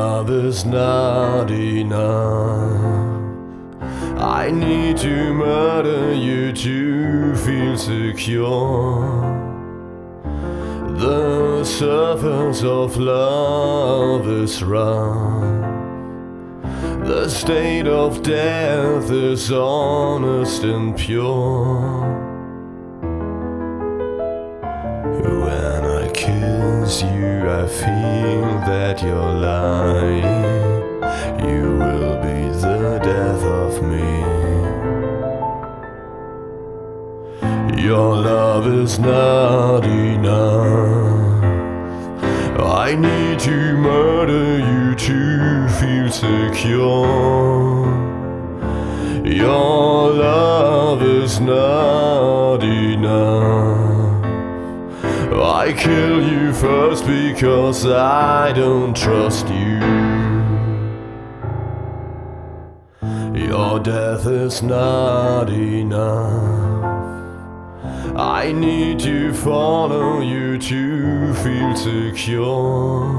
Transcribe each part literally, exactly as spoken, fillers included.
love is not enough. I need to murder you to feel secure. The surface of love is rough. The state of death is honest and pure. When I kiss you, I feel that you're lying. You will be the death of me. Your love is not enough. I need to murder you to feel secure. Your love is not enough. I kill you first because I don't trust you. Your death is not enough. I need to follow you to feel secure.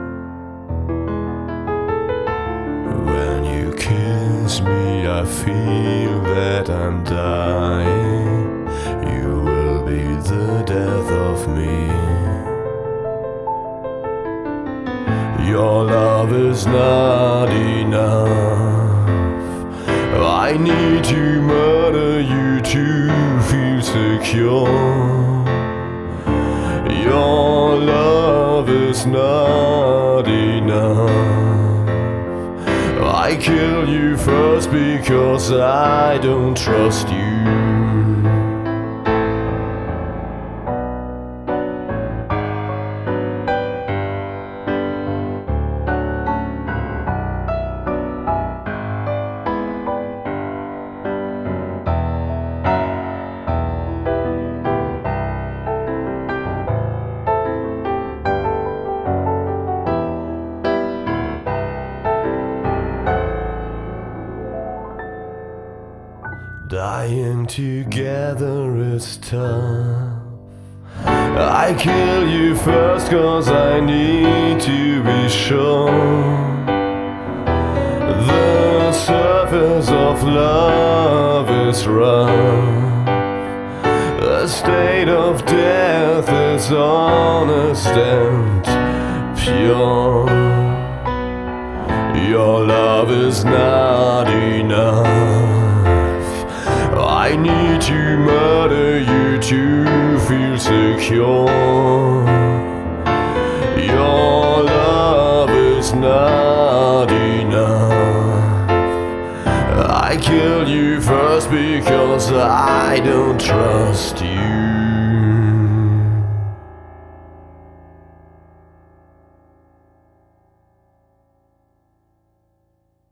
When you kiss me, I feel that I'm dying. You will be the death of me. Your love is not enough. I need to murder you to feel secure. Your love is not enough. I kill you first because I don't trust you. Dying together is tough. I kill you first cause I need to be sure. The surface of love is rough. The state of death is honest and pure. Your love is not enough. I need to murder you to feel secure. Your love is not enough. I kill you first because I don't trust you.